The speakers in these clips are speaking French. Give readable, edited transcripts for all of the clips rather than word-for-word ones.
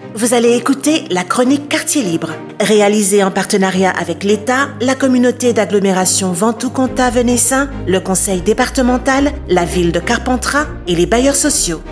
Vous allez écouter la chronique Quartier Libre, réalisée en partenariat avec l'État, la communauté d'agglomération Ventoux-Comtat-Venessin, le conseil départemental, la ville de Carpentras et les bailleurs sociaux.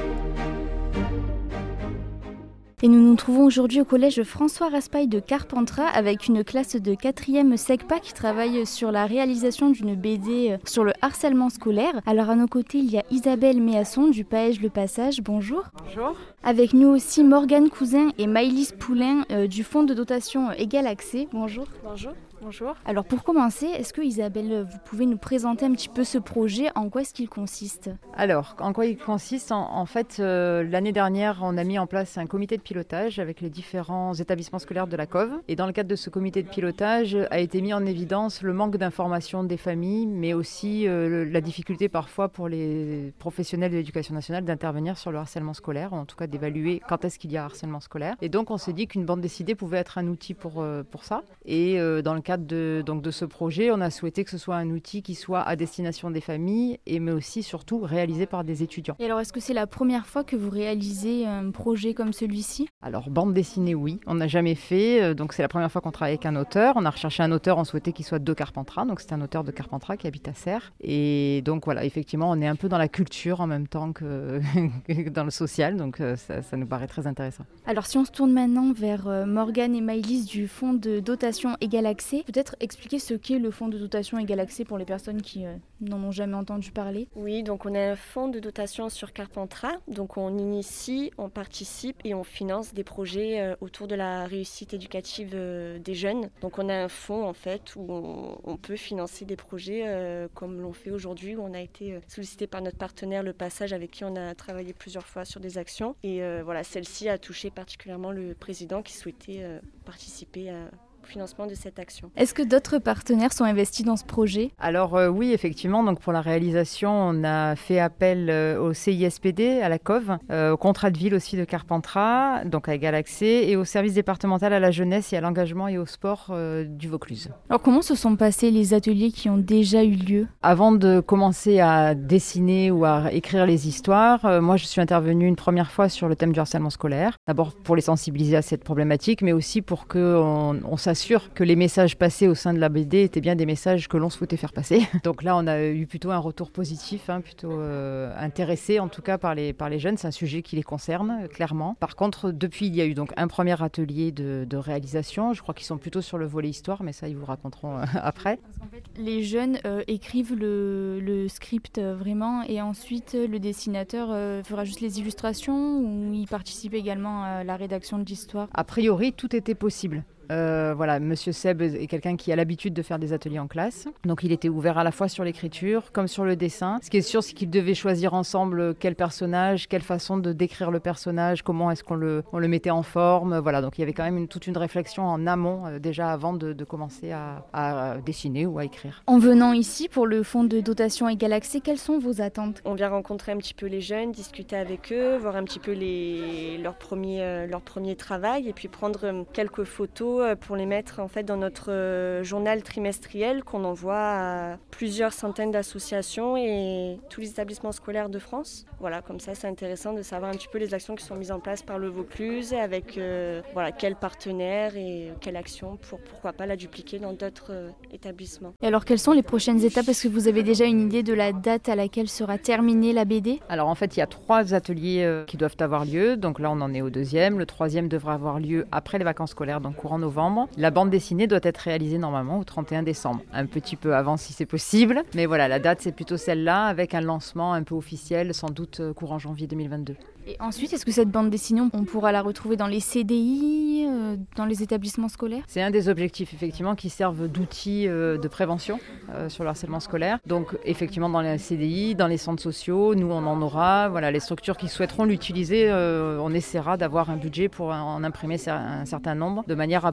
Et nous nous trouvons aujourd'hui au collège François Raspail de Carpentras avec une classe de 4e SECPA qui travaille sur la réalisation d'une BD sur le harcèlement scolaire. Alors à nos côtés, il y a Isabelle Méasson du PAEJ Le Passage. Bonjour. Bonjour. Avec nous aussi Morgane Cousin et Maëlys Poulain du fonds de dotation Égal Accès. Bonjour. Bonjour. Bonjour. Alors pour commencer, est-ce que Isabelle, vous pouvez nous présenter un petit peu ce projet, en quoi est-ce qu'il consiste ? Alors, en quoi il consiste ? En fait, l'année dernière, on a mis en place un comité de pilotage avec les différents établissements scolaires de la COV. Et dans le cadre de ce comité de pilotage, a été mis en évidence le manque d'information des familles, mais aussi la difficulté parfois pour les professionnels de l'éducation nationale d'intervenir sur le harcèlement scolaire, ou en tout cas d'évaluer quand est-ce qu'il y a harcèlement scolaire. Et donc, on s'est dit qu'une bande dessinée pouvait être un outil pour ça. Et dans le cadre de ce projet, on a souhaité que ce soit un outil qui soit à destination des familles, mais aussi surtout réalisé par des étudiants. Et alors, est-ce que c'est la première fois que vous réalisez un projet comme celui-ci ? Alors, bande dessinée, oui. On n'a jamais fait, donc c'est la première fois qu'on travaille avec un auteur. On a recherché un auteur, on souhaitait qu'il soit de Carpentras, donc c'est un auteur de Carpentras qui habite à Serres. Et donc voilà, effectivement, on est un peu dans la culture en même temps que dans le social, donc ça nous paraît très intéressant. Alors, si on se tourne maintenant vers Morgane et Maëlys du fonds de dotation Égal Accès, peut-être expliquer ce qu'est le fonds de dotation Égal Accès pour les personnes qui n'en ont jamais entendu parler. Oui, donc on a un fonds de dotation sur Carpentras. Donc on initie, on participe et on finance des projets autour de la réussite éducative des jeunes. Donc on a un fonds en fait où on peut financer des projets comme l'on fait aujourd'hui, où on a été sollicité par notre partenaire Le Passage avec qui on a travaillé plusieurs fois sur des actions. Et voilà, celle-ci a touché particulièrement le président qui souhaitait participer au financement de cette action. Est-ce que d'autres partenaires sont investis dans ce projet ? Alors oui, effectivement, donc pour la réalisation, on a fait appel au CISPD, à la COV, au contrat de ville aussi de Carpentras, donc à Égal Accès, et au service départemental à la jeunesse et à l'engagement et au sport du Vaucluse. Alors comment se sont passés les ateliers qui ont déjà eu lieu ? Avant de commencer à dessiner ou à écrire les histoires, moi je suis intervenue une première fois sur le thème du harcèlement scolaire, d'abord pour les sensibiliser à cette problématique, mais aussi pour qu'on s'assure que les messages passés au sein de la BD étaient bien des messages que l'on souhaitait faire passer. Donc là, on a eu plutôt un retour positif, plutôt intéressé en tout cas par les jeunes. C'est un sujet qui les concerne, clairement. Par contre, depuis, il y a eu donc un premier atelier de réalisation. Je crois qu'ils sont plutôt sur le volet histoire, mais ça, ils vous raconteront après. Parce qu'en fait, les jeunes écrivent le script vraiment et ensuite le dessinateur fera juste les illustrations ou il participe également à la rédaction de l'histoire ? A priori, tout était possible. Voilà, Monsieur Seb est quelqu'un qui a l'habitude de faire des ateliers en classe. Donc il était ouvert à la fois sur l'écriture comme sur le dessin. Ce qui est sûr, c'est qu'ils devaient choisir ensemble quel personnage, quelle façon de décrire le personnage, comment est-ce qu'on le mettait en forme. Voilà, donc il y avait quand même toute une réflexion en amont déjà avant de commencer à dessiner ou à écrire. En venant ici pour le fonds de dotation Égal Accès, quelles sont vos attentes ? On vient rencontrer un petit peu les jeunes, discuter avec eux, voir un petit peu leur premier travail et puis prendre quelques photos pour les mettre en fait dans notre journal trimestriel qu'on envoie à plusieurs centaines d'associations et tous les établissements scolaires de France. Voilà, comme ça c'est intéressant de savoir un petit peu les actions qui sont mises en place par le Vaucluse avec quels partenaires et quelle action pour pourquoi pas la dupliquer dans d'autres établissements. Et alors quelles sont les prochaines étapes ? Est-ce que vous avez déjà une idée de la date à laquelle sera terminée la BD ? Alors en fait il y a 3 ateliers qui doivent avoir lieu, donc là on en est au 2e, le 3e devra avoir lieu après les vacances scolaires, donc courant novembre. La bande dessinée doit être réalisée normalement au 31 décembre, un petit peu avant si c'est possible, mais voilà, la date c'est plutôt celle-là avec un lancement un peu officiel, sans doute courant janvier 2022. Et ensuite, est-ce que cette bande dessinée, on pourra la retrouver dans les CDI, dans les établissements scolaires ? C'est un des objectifs, effectivement, qui servent d'outils de prévention sur le harcèlement scolaire. Donc, effectivement, dans les CDI, dans les centres sociaux, nous, on en aura. Voilà, les structures qui souhaiteront l'utiliser, on essaiera d'avoir un budget pour en imprimer un certain nombre, de manière à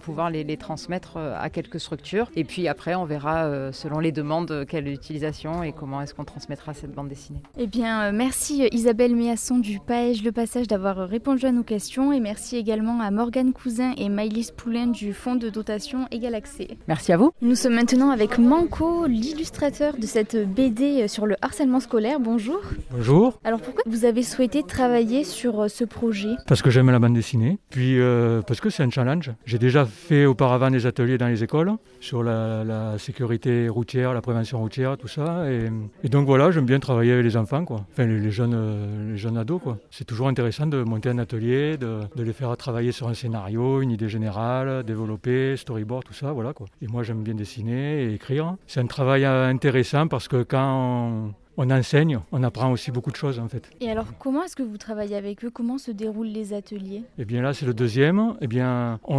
pouvoir les transmettre à quelques structures. Et puis après, on verra selon les demandes quelle utilisation et comment est-ce qu'on transmettra cette bande dessinée. Eh bien, merci Isabelle Méasson du Paège Le Passage d'avoir répondu à nos questions et merci également à Morgane Cousin et Maëlys Poulain du Fonds de dotation Égal Accès. Merci à vous. Nous sommes maintenant avec Manco, l'illustrateur de cette BD sur le harcèlement scolaire. Bonjour. Bonjour. Alors pourquoi vous avez souhaité travailler sur ce projet ? Parce que j'aime la bande dessinée, puis parce que c'est un challenge. J'ai déjà fait auparavant des ateliers dans les écoles sur la sécurité routière, la prévention routière, tout ça. Et donc voilà, j'aime bien travailler avec les enfants, quoi. Enfin les jeunes ados, quoi. C'est toujours intéressant de monter un atelier, de les faire travailler sur un scénario, une idée générale, développer, storyboard, tout ça, voilà, quoi. Et moi j'aime bien dessiner et écrire. C'est un travail intéressant parce que quand on enseigne, on apprend aussi beaucoup de choses en fait. Et alors comment est-ce que vous travaillez avec eux ? Comment se déroulent les ateliers ? Eh bien là c'est le deuxième. Eh bien on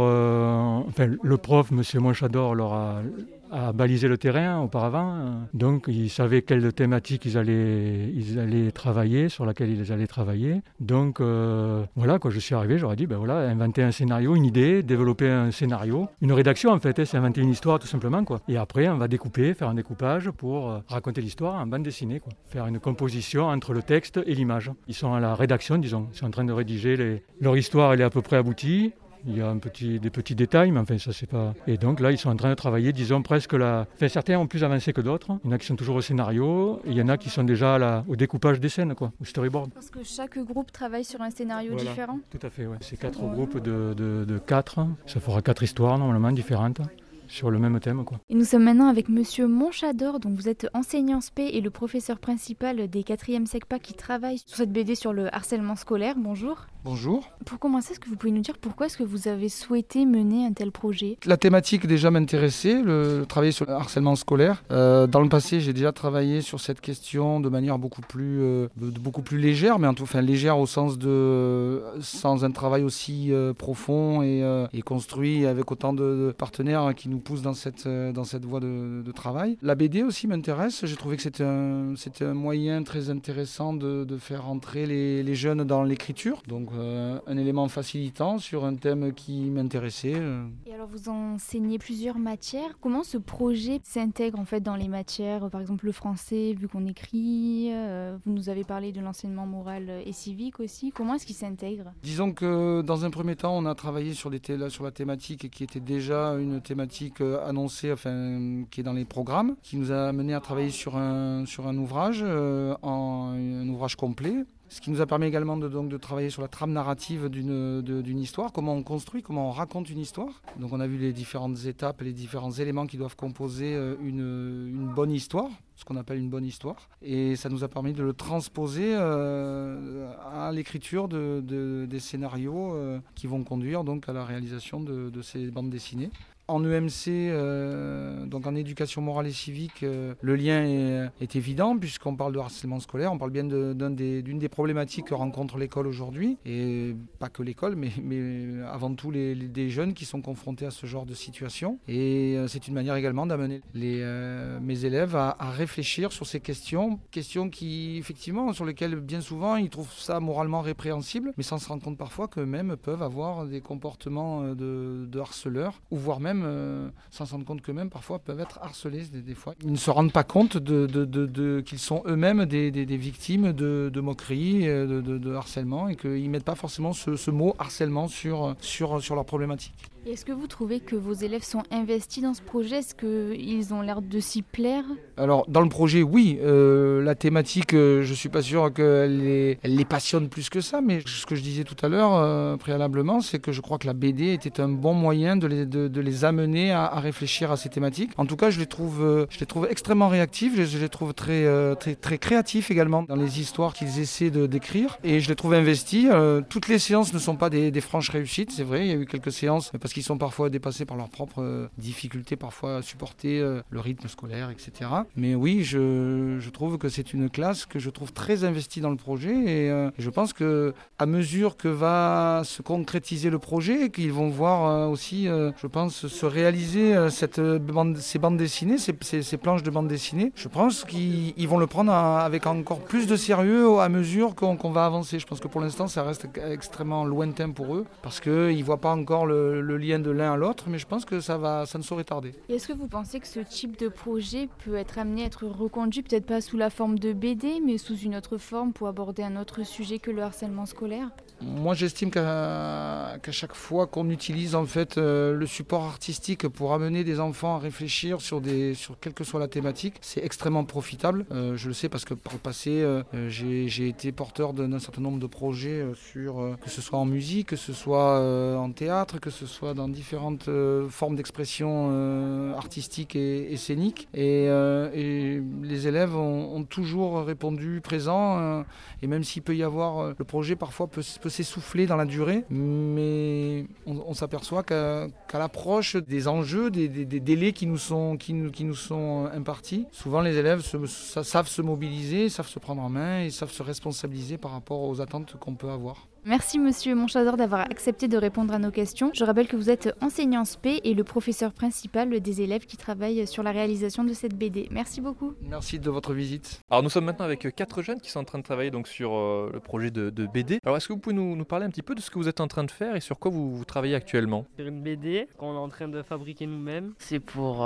le prof, monsieur Monchador, leur a balisé le terrain auparavant. Donc ils savaient quelle thématique ils allaient travailler, sur laquelle ils allaient travailler. Donc voilà, quand je suis arrivé, j'aurais dit, inventer un scénario, une idée, développer un scénario. Une rédaction en fait, c'est inventer une histoire tout simplement, quoi. Et après on va découper, faire un découpage pour raconter l'histoire en bande dessinée, quoi. Faire une composition entre le texte et l'image. Ils sont à la rédaction, disons. Ils sont en train de rédiger leur histoire, elle est à peu près aboutie. Il y a des petits détails, mais enfin ça c'est pas... Et donc là ils sont en train de travailler, disons presque certains ont plus avancé que d'autres. Il y en a qui sont toujours au scénario, et il y en a qui sont déjà au découpage des scènes, quoi, au storyboard. Parce que chaque groupe travaille sur un scénario différent ? Tout à fait, ouais. C'est 4 groupes de 4. Ça fera 4 histoires normalement différentes, sur le même thème, quoi. Et nous sommes maintenant avec monsieur Monchador, donc vous êtes enseignant spé et le professeur principal des 4e SECPA qui travaille sur cette BD sur le harcèlement scolaire. Bonjour. Bonjour. Pour commencer, est-ce que vous pouvez nous dire pourquoi est-ce que vous avez souhaité mener un tel projet ? La thématique déjà m'intéressait, travailler sur le harcèlement scolaire. Dans le passé, j'ai déjà travaillé sur cette question de manière beaucoup plus légère, mais légère au sens sans un travail aussi profond et construit avec autant de partenaires qui nous poussent dans cette voie de travail. La BD aussi m'intéresse. J'ai trouvé que c'était un moyen très intéressant de faire entrer les jeunes dans l'écriture. Donc un élément facilitant sur un thème qui m'intéressait. Et alors vous enseignez plusieurs matières. Comment ce projet s'intègre en fait dans les matières ? Par exemple le français, vu qu'on écrit, vous nous avez parlé de l'enseignement moral et civique aussi. Comment est-ce qu'il s'intègre ? Disons que dans un premier temps, on a travaillé sur la thématique qui était déjà une thématique annoncée, qui est dans les programmes, qui nous a amené à travailler sur un ouvrage, un ouvrage complet. Ce qui nous a permis également de travailler sur la trame narrative d'une histoire, comment on construit, comment on raconte une histoire. Donc on a vu les différentes étapes, les différents éléments qui doivent composer une bonne histoire, ce qu'on appelle une bonne histoire. Et ça nous a permis de le transposer à l'écriture des scénarios qui vont conduire donc à la réalisation de ces bandes dessinées. En EMC, donc en éducation morale et civique, le lien est évident puisqu'on parle de harcèlement scolaire, on parle bien d'une des problématiques que rencontre l'école aujourd'hui, et pas que l'école, mais avant tout des jeunes qui sont confrontés à ce genre de situation. Et c'est une manière également d'amener mes élèves à réfléchir sur ces questions qui, effectivement, sur lesquelles bien souvent ils trouvent ça moralement répréhensible, mais sans se rendre compte parfois qu'eux-mêmes peuvent avoir des comportements de harceleurs, ou voire même sans se rendre compte qu'eux-mêmes parfois peuvent être harcelés des fois. Ils ne se rendent pas compte qu'ils sont eux-mêmes des victimes de moqueries, de harcèlement, et qu'ils ne mettent pas forcément ce mot harcèlement sur leur problématique. Et est-ce que vous trouvez que vos élèves sont investis dans ce projet ? Est-ce qu'ils ont l'air de s'y plaire ? Alors, dans le projet, oui. La thématique, je ne suis pas sûr qu'elle les passionne plus que ça, mais ce que je disais tout à l'heure, préalablement, c'est que je crois que la BD était un bon moyen de les amener à réfléchir à ces thématiques. En tout cas, je les trouve extrêmement réactifs, je les trouve très, très, très créatifs également dans les histoires qu'ils essaient d'écrire, et je les trouve investis. Toutes les séances ne sont pas des franches réussites, c'est vrai, il y a eu quelques séances, parce qu'ils sont parfois dépassés par leurs propres difficultés, parfois à supporter le rythme scolaire, etc. Mais oui, je trouve que c'est une classe que je trouve très investie dans le projet, et je pense que à mesure que va se concrétiser le projet, qu'ils vont voir aussi, je pense, se réaliser ces bandes dessinées, ces planches de bandes dessinées, je pense qu'ils vont le prendre avec encore plus de sérieux à mesure qu'on va avancer. Je pense que pour l'instant, ça reste extrêmement lointain pour eux, parce qu'ils ne voient pas encore le lien de l'un à l'autre, mais je pense que ça ne saurait tarder. Et est-ce que vous pensez que ce type de projet peut être amené à être reconduit, peut-être pas sous la forme de BD, mais sous une autre forme pour aborder un autre sujet que le harcèlement scolaire ? Moi, j'estime qu'à chaque fois qu'on utilise en fait le support artistique pour amener des enfants à réfléchir sur quelle que soit la thématique, c'est extrêmement profitable. Je le sais parce que par le passé, j'ai été porteur d'un certain nombre de projets que ce soit en musique, que ce soit en théâtre, que ce soit dans différentes formes d'expression artistique et scénique. Et les élèves ont toujours répondu présent. Et même s'il peut y avoir, le projet parfois peut s'essouffler dans la durée, mais on s'aperçoit qu'à l'approche des enjeux, des délais qui nous sont impartis, souvent les élèves savent se mobiliser, savent se prendre en main et savent se responsabiliser par rapport aux attentes qu'on peut avoir. Merci Monsieur Monchador d'avoir accepté de répondre à nos questions. Je rappelle que vous êtes enseignant spé et le professeur principal des élèves qui travaillent sur la réalisation de cette BD. Merci beaucoup. Merci de votre visite. Alors nous sommes maintenant avec 4 jeunes qui sont en train de travailler donc sur le projet de BD. Alors est-ce que vous pouvez nous parler un petit peu de ce que vous êtes en train de faire et sur quoi vous travaillez actuellement ? Sur une BD qu'on est en train de fabriquer nous-mêmes. C'est pour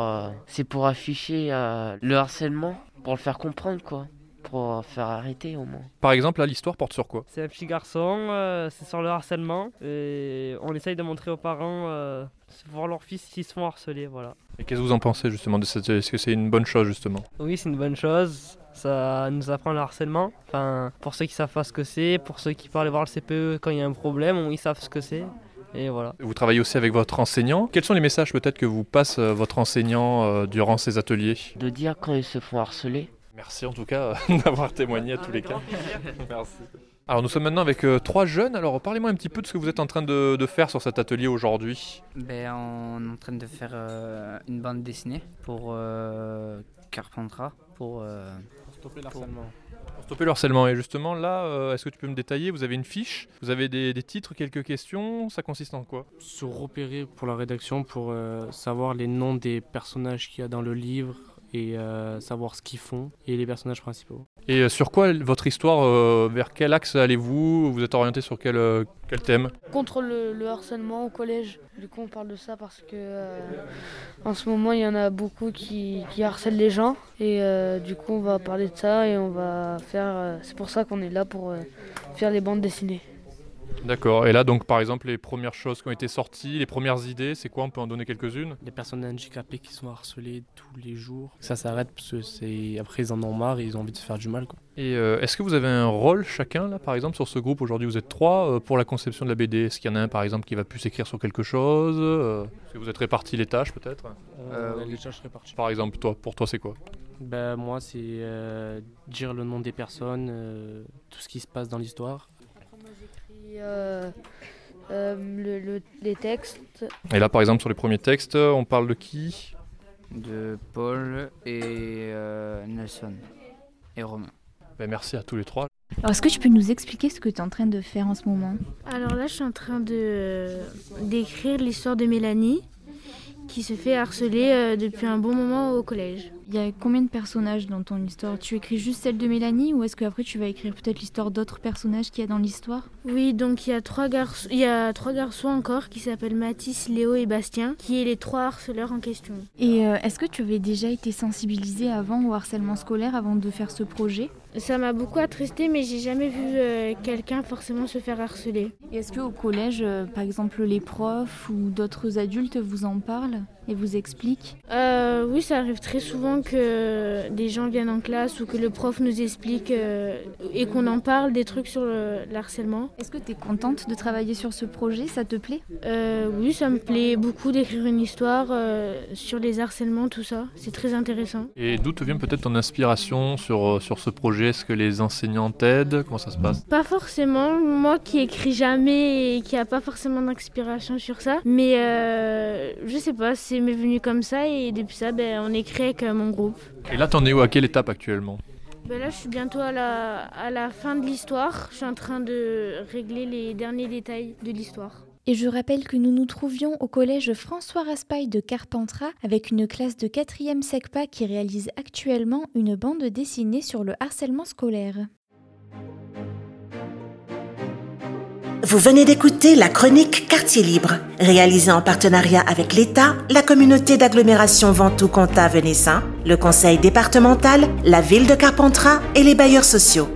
afficher le harcèlement, pour le faire comprendre quoi. Pour faire arrêter au moins. Par exemple, là, l'histoire porte sur quoi ? C'est un petit garçon, c'est sur le harcèlement et on essaye de montrer aux parents voir leurs fils s'ils se font harceler, voilà. Et qu'est-ce que vous en pensez justement de cette... Est-ce que c'est une bonne chose justement ? Oui, c'est une bonne chose, ça nous apprend le harcèlement. Enfin, pour ceux qui savent pas ce que c'est, pour ceux qui parlent voir le CPE quand il y a un problème, ils savent ce que c'est. Et voilà. Vous travaillez aussi avec votre enseignant. Quels sont les messages peut-être que vous passe votre enseignant durant ces ateliers ? De dire quand ils se font harceler. Merci en tout cas d'avoir témoigné à tous les cas. Merci. Alors nous sommes maintenant avec 3 jeunes. Alors parlez-moi un petit peu de ce que vous êtes en train de faire sur cet atelier aujourd'hui. On est en train de faire une bande dessinée pour Carpentras, pour stopper le harcèlement. Pour stopper le harcèlement. Et justement là, est-ce que tu peux me détailler ? Vous avez une fiche, vous avez des titres, quelques questions. Ça consiste en quoi ? Se repérer pour la rédaction, pour savoir les noms des personnages qu'il y a dans le livre, et savoir ce qu'ils font et les personnages principaux. Et sur quoi votre histoire, vers quel axe allez-vous ? Vous êtes orienté sur quel thème ? Contre le harcèlement au collège. Du coup on parle de ça parce que en ce moment il y en a beaucoup qui harcèlent les gens et du coup on va parler de ça et on va faire... c'est pour ça qu'on est là pour faire les bandes dessinées. D'accord. Et là, donc, par exemple, les premières choses qui ont été sorties, les premières idées, c'est quoi ? On peut en donner quelques-unes ? Les personnes handicapées qui sont harcelées tous les jours. Ça s'arrête parce que après, ils en ont marre et ils ont envie de se faire du mal, quoi. Et est-ce que vous avez un rôle chacun, là, par exemple, sur ce groupe ? Aujourd'hui, vous êtes 3 pour la conception de la BD. Est-ce qu'il y en a un, par exemple, qui va plus écrire sur quelque chose ? Est-ce que vous êtes répartis les tâches, peut-être ? Les tâches réparties. Par exemple, pour toi, c'est quoi ? Moi, c'est dire le nom des personnes, tout ce qui se passe dans l'histoire. Les textes. Et là, par exemple, sur les premiers textes, on parle de qui ? De Paul et Nelson et Romain. Merci à tous les 3. Alors, est-ce que tu peux nous expliquer ce que tu es en train de faire en ce moment ? Alors là, je suis en train d'écrire l'histoire de Mélanie qui se fait harceler depuis un bon moment au collège. Il y a combien de personnages dans ton histoire ? Tu écris juste celle de Mélanie ou est-ce qu'après tu vas écrire peut-être l'histoire d'autres personnages qu'il y a dans l'histoire ? Oui, donc il y a 3 garçons encore qui s'appellent Mathis, Léo et Bastien, qui est les 3 harceleurs en question. Et est-ce que tu avais déjà été sensibilisée avant au harcèlement scolaire avant de faire ce projet ? Ça m'a beaucoup attristée, mais j'ai jamais vu quelqu'un forcément se faire harceler. Et est-ce qu'au collège, par exemple, les profs ou d'autres adultes vous en parlent et vous expliquent ? Oui, ça arrive très souvent que des gens viennent en classe ou que le prof nous explique et qu'on en parle des trucs sur le harcèlement. Est-ce que tu es contente de travailler sur ce projet ? Ça te plaît ? Oui, ça me plaît beaucoup d'écrire une histoire sur les harcèlements, tout ça. C'est très intéressant. Et d'où te vient peut-être ton inspiration sur ce projet ? Est-ce que les enseignants t'aident ? Comment ça se passe ? Pas forcément. Moi qui écris jamais et qui a pas forcément d'inspiration sur ça. Mais je sais pas, c'est m'est venu comme ça et depuis ça, on écrit avec mon groupe. Et là, t'en es où ? À quelle étape actuellement ? Là, je suis bientôt à la fin de l'histoire. Je suis en train de régler les derniers détails de l'histoire. Et je rappelle que nous nous trouvions au collège François Raspail de Carpentras avec une classe de 4e SECPA qui réalise actuellement une bande dessinée sur le harcèlement scolaire. Vous venez d'écouter la chronique Quartier Libre, réalisée en partenariat avec l'État, la communauté d'agglomération Ventoux-Comtat-Venessin, le conseil départemental, la ville de Carpentras et les bailleurs sociaux.